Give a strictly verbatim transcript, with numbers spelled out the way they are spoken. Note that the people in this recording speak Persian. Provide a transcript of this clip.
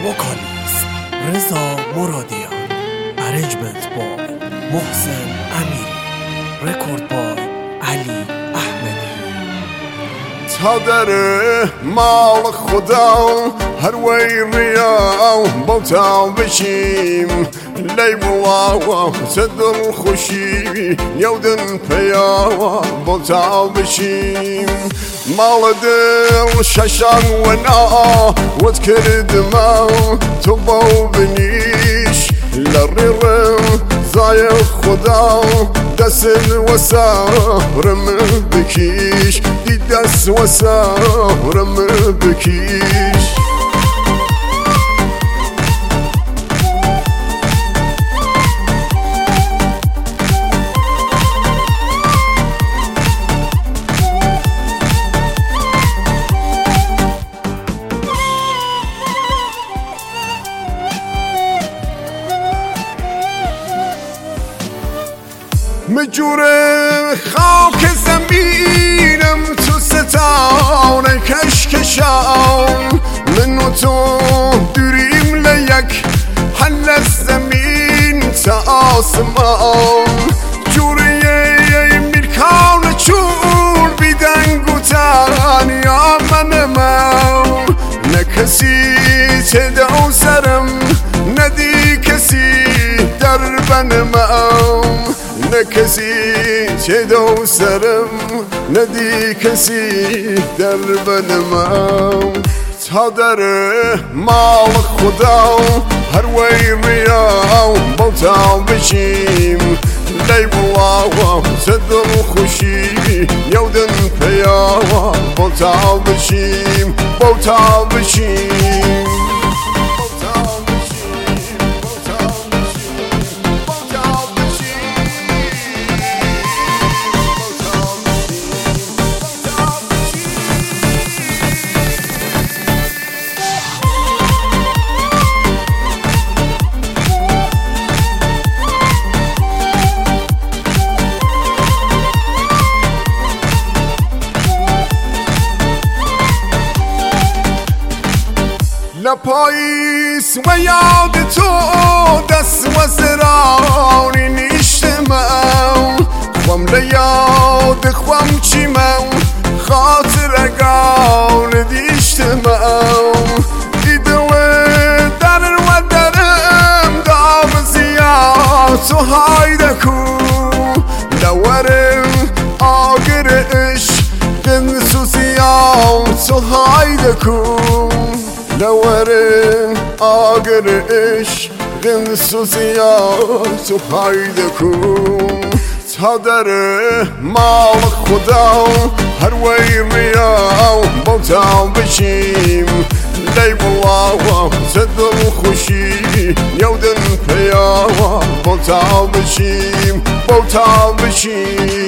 وکالیست رضا مرادیان، ارنجمنت با محسن امیری، رکورد بای علی احمدی. تا در مال خدا هر وی ریا بوتا بشیم لی بوا صدر خوشی یودن پیا بوتا بشیم مال دل ششان و نا ود کرد ما تو باو بنیش لررم زای خدا دست وسارم بکیش دی دست وسارم بکیش مجور خاک زمینم تو ستاره کشکشان من و تو دوریم لیک حل از زمین تا آسمان جوریه میرکان چون بیدنگ و تنیا من من نه کسی چه دو سرم ندی کسی در بنمم نه کسی چه دو سرم ندی کسی در بنمم تا در مال خدا هر وی ریا بوتا بشیم لی بوا صدر خوشی یودن پیا بوتا بشیم بوتا بشیم لپاییس و یاد تو دست و زرانی نیشتمم خوام لیاد خوام چیمم خاطر اگان دیشتمم دیدو در و درم دام زیاد تو هایده کو لورم آگر عشق دنسو زیاد تو هایده کو لورم آگر عشق دنسو زیاد تو هایده کن تا در مال خدا هر وی ریا بوتا بشیم لی بوا صدر خوشی یودن پیا بوتا بشیم بوتا بشیم